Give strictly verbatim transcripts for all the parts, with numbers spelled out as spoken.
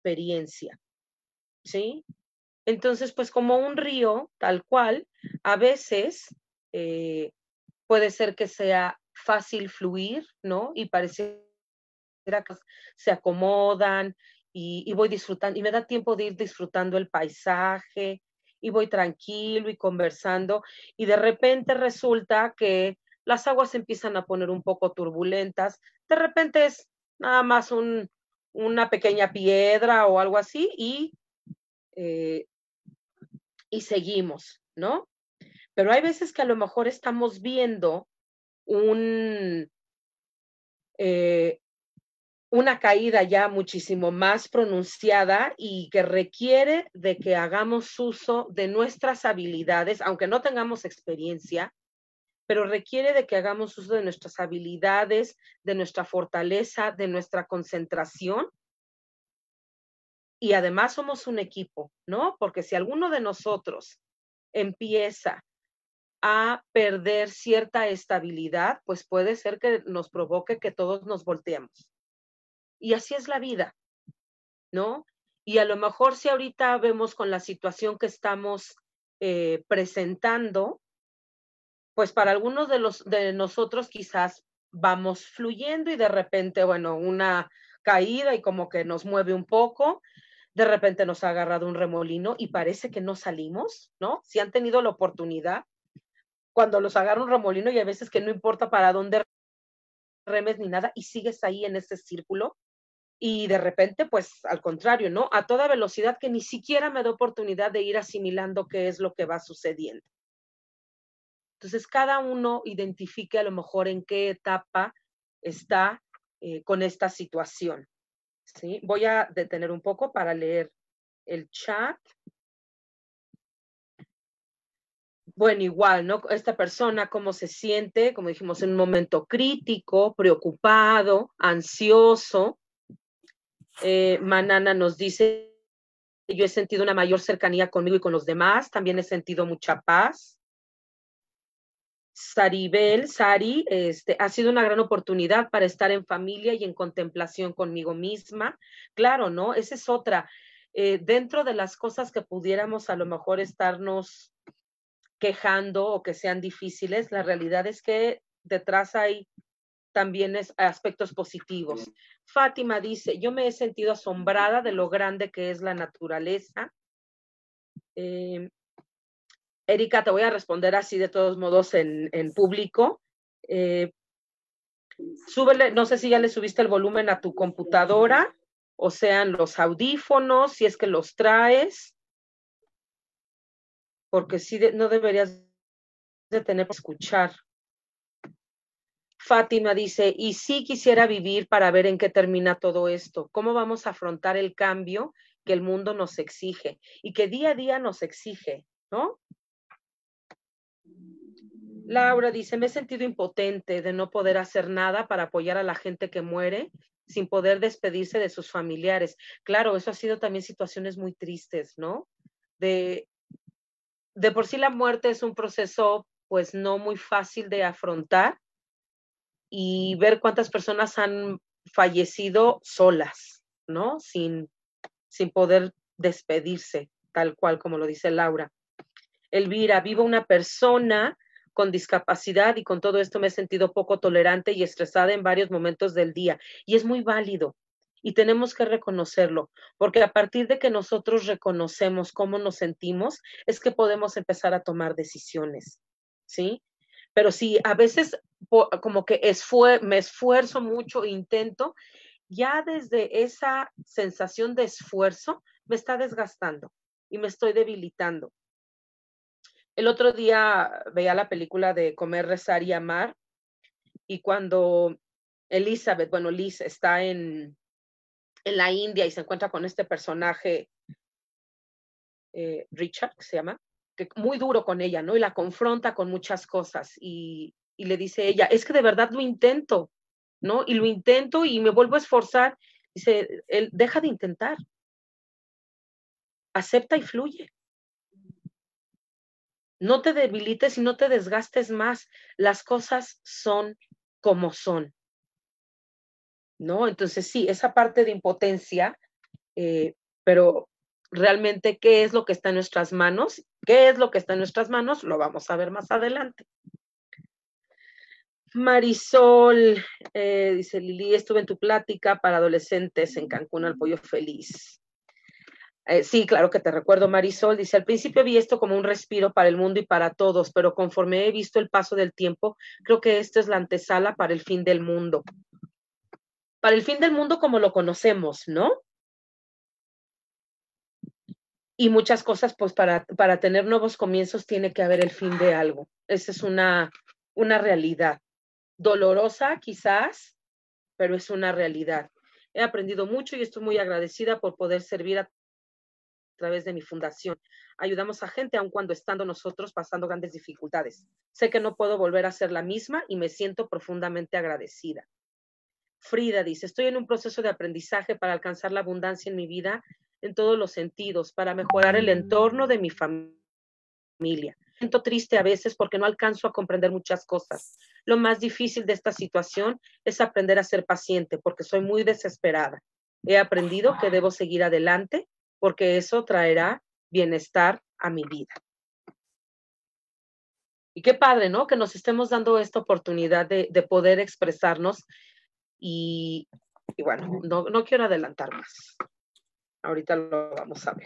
experiencia, ¿sí? Entonces, pues como un río, tal cual, a veces eh, puede ser que sea fácil fluir, ¿no? Y pareciera que se acomodan y, y voy disfrutando, y me da tiempo de ir disfrutando el paisaje, y voy tranquilo y conversando, y de repente resulta que las aguas se empiezan a poner un poco turbulentas, de repente es nada más un, una pequeña piedra o algo así, y, eh, y seguimos, ¿no? Pero hay veces que a lo mejor estamos viendo un, eh, una caída ya muchísimo más pronunciada y que requiere de que hagamos uso de nuestras habilidades, aunque no tengamos experiencia, pero requiere de que hagamos uso de nuestras habilidades, de nuestra fortaleza, de nuestra concentración. Y además somos un equipo, ¿no? Porque si alguno de nosotros empieza a perder cierta estabilidad, pues puede ser que nos provoque que todos nos volteemos. Y así es la vida, ¿no? Y a lo mejor si ahorita vemos con la situación que estamos eh, presentando, pues para algunos de los de nosotros quizás vamos fluyendo y de repente, bueno, una caída y como que nos mueve un poco, de repente nos ha agarrado un remolino y parece que no salimos, ¿no? Si han tenido la oportunidad, cuando los agarra un remolino y a veces que no importa para dónde remes ni nada y sigues ahí en ese círculo y de repente, pues al contrario, ¿no? A toda velocidad que ni siquiera me da oportunidad de ir asimilando qué es lo que va sucediendo. Entonces, cada uno identifique a lo mejor en qué etapa está eh, con esta situación, ¿sí? Voy a detener un poco para leer el chat. Bueno, igual, ¿no? Esta persona, cómo se siente, como dijimos, en un momento crítico, preocupado, ansioso. Eh, Manana nos dice, yo he sentido una mayor cercanía conmigo y con los demás, también he sentido mucha paz. Saribel, Sari, este, ha sido una gran oportunidad para estar en familia y en contemplación conmigo misma. Claro, ¿no? Esa es otra. Eh, dentro de las cosas que pudiéramos a lo mejor estarnos quejando o que sean difíciles, la realidad es que detrás hay también es, aspectos positivos. Fátima dice, yo me he sentido asombrada de lo grande que es la naturaleza. Eh, Erika, te voy a responder así de todos modos en, en público. Eh, súbele, no sé si ya le subiste el volumen a tu computadora, o sean los audífonos, si es que los traes, porque sí de, no deberías de tener que escuchar. Fátima dice, y sí quisiera vivir para ver en qué termina todo esto, cómo vamos a afrontar el cambio que el mundo nos exige y que día a día nos exige, ¿no? Laura dice, me he sentido impotente de no poder hacer nada para apoyar a la gente que muere sin poder despedirse de sus familiares. Claro, eso ha sido también situaciones muy tristes, ¿no? De, de por sí la muerte es un proceso pues no muy fácil de afrontar y ver cuántas personas han fallecido solas, ¿no? Sin, sin poder despedirse, tal cual como lo dice Laura. Elvira, vivo una persona con discapacidad y con todo esto me he sentido poco tolerante y estresada en varios momentos del día. Y es muy válido y tenemos que reconocerlo, porque a partir de que nosotros reconocemos cómo nos sentimos, es que podemos empezar a tomar decisiones, ¿sí? Pero si a veces como que esfuer me esfuerzo mucho, intento, ya desde esa sensación de esfuerzo me está desgastando y me estoy debilitando. El otro día veía la película de Comer, Rezar y Amar y cuando Elizabeth, bueno, Liz está en, en la India y se encuentra con este personaje, eh, Richard, que se llama, que muy duro con ella, ¿no? Y la confronta con muchas cosas y, y le dice ella, es que de verdad lo intento, ¿no? Y lo intento y me vuelvo a esforzar. Dice, él, deja de intentar, acepta y fluye. No te debilites y no te desgastes más. Las cosas son como son, ¿no? Entonces sí, esa parte de impotencia eh, pero realmente qué es lo que está en nuestras manos, qué es lo que está en nuestras manos, lo vamos a ver más adelante. Marisol, eh, dice Lili, estuve en tu plática para adolescentes en Cancún al Pollo Feliz. Eh, sí, claro que te recuerdo, Marisol. Dice, al principio vi esto como un respiro para el mundo y para todos, pero conforme he visto el paso del tiempo, creo que esto es la antesala para el fin del mundo. Para el fin del mundo como lo conocemos, ¿no? Y muchas cosas, pues para, para tener nuevos comienzos tiene que haber el fin de algo. Esa es una, una realidad. Dolorosa, quizás, pero es una realidad. He aprendido mucho y estoy muy agradecida por poder servir a través de mi fundación. Ayudamos a gente aun cuando estando nosotros pasando grandes dificultades. Sé que no puedo volver a ser la misma y me siento profundamente agradecida. Frida dice, estoy en un proceso de aprendizaje para alcanzar la abundancia en mi vida en todos los sentidos, para mejorar el entorno de mi familia. Me siento triste a veces porque no alcanzo a comprender muchas cosas. Lo más difícil de esta situación es aprender a ser paciente porque soy muy desesperada. He aprendido que debo seguir adelante porque eso traerá bienestar a mi vida. Y qué padre, ¿no? Que nos estemos dando esta oportunidad de, de poder expresarnos y, y bueno, no, no quiero adelantar más. Ahorita lo vamos a ver.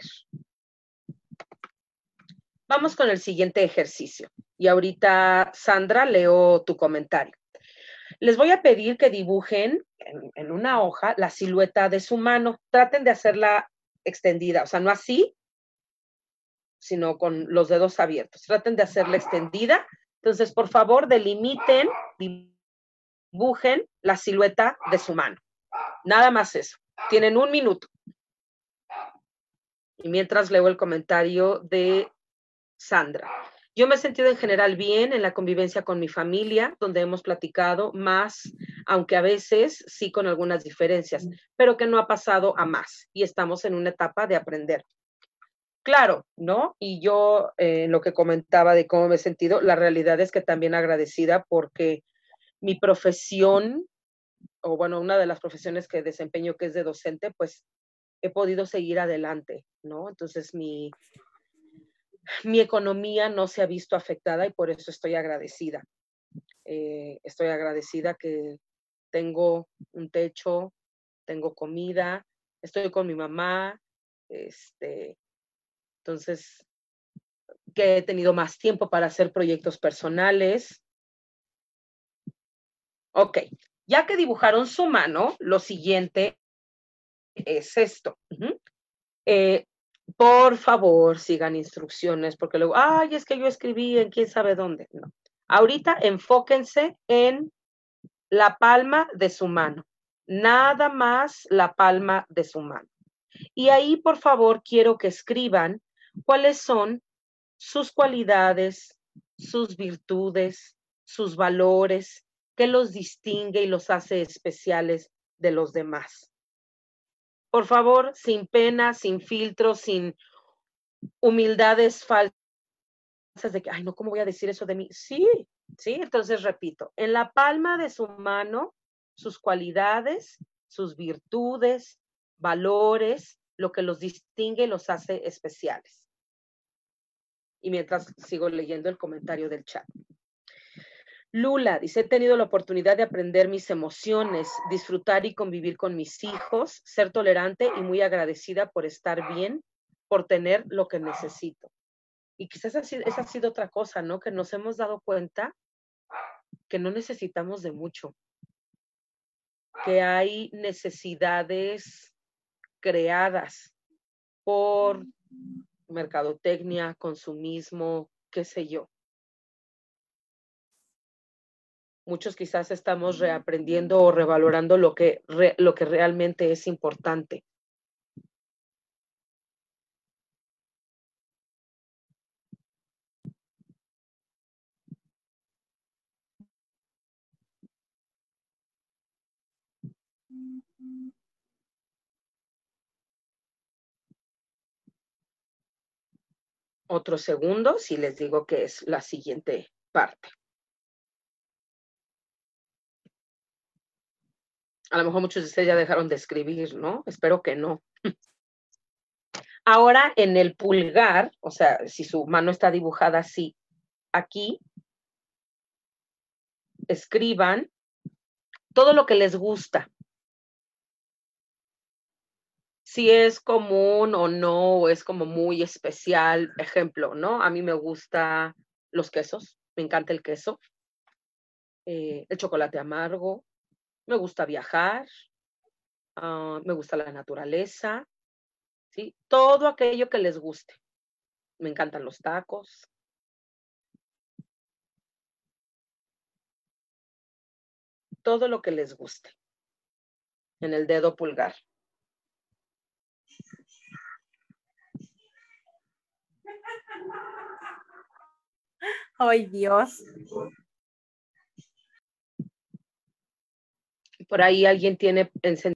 Vamos con el siguiente ejercicio. Y ahorita, Sandra, leo tu comentario. Les voy a pedir que dibujen en, en una hoja la silueta de su mano. Traten de hacerla extendida, o sea, no así, sino con los dedos abiertos. Traten de hacerla extendida. Entonces, por favor, delimiten, dibujen la silueta de su mano. Nada más eso. Tienen un minuto. Y mientras leo el comentario de Sandra. Yo me he sentido en general bien en la convivencia con mi familia, donde hemos platicado más, aunque a veces sí con algunas diferencias, pero que no ha pasado a más y estamos en una etapa de aprender. Claro, ¿no? Y yo, eh, en lo que comentaba de cómo me he sentido, la realidad es que también agradecida porque mi profesión, o bueno, una de las profesiones que desempeño, que es de docente, pues he podido seguir adelante, ¿no? Entonces mi, mi economía no se ha visto afectada y por eso estoy agradecida. Eh, estoy agradecida que tengo un techo, tengo comida, estoy con mi mamá, este, entonces que he tenido más tiempo para hacer proyectos personales. Ok, ya que dibujaron su mano, lo siguiente es esto. Uh-huh. Eh, por favor, sigan instrucciones, porque luego, ay, es que yo escribí en quién sabe dónde. No. Ahorita enfóquense en la palma de su mano, nada más la palma de su mano. Y ahí, por favor, quiero que escriban cuáles son sus cualidades, sus virtudes, sus valores, qué los distingue y los hace especiales de los demás. Por favor, sin pena, sin filtros, sin humildades falsas de que, ay, no, ¿cómo voy a decir eso de mí? Sí, sí, entonces repito, en la palma de su mano, sus cualidades, sus virtudes, valores, lo que los distingue y los hace especiales. Y mientras sigo leyendo el comentario del chat. Lula dice, he tenido la oportunidad de aprender mis emociones, disfrutar y convivir con mis hijos, ser tolerante y muy agradecida por estar bien, por tener lo que necesito. Y quizás esa ha sido otra cosa, ¿no? Que nos hemos dado cuenta que no necesitamos de mucho, que hay necesidades creadas por mercadotecnia, consumismo, qué sé yo. Muchos quizás estamos reaprendiendo o revalorando lo que, re, lo que realmente es importante. Otros segundos y les digo que es la siguiente parte. A lo mejor muchos de ustedes ya dejaron de escribir, ¿no? Espero que no. Ahora en el pulgar, o sea, si su mano está dibujada así, aquí, escriban todo lo que les gusta. Si es común o no, o es como muy especial. Ejemplo, ¿no? A mí me gusta los quesos, me encanta el queso, eh, el chocolate amargo, me gusta viajar, uh, me gusta la naturaleza, ¿sí? Todo aquello que les guste. Me encantan los tacos. Todo lo que les guste en el dedo pulgar. Ay, Dios. Por ahí alguien tiene encendido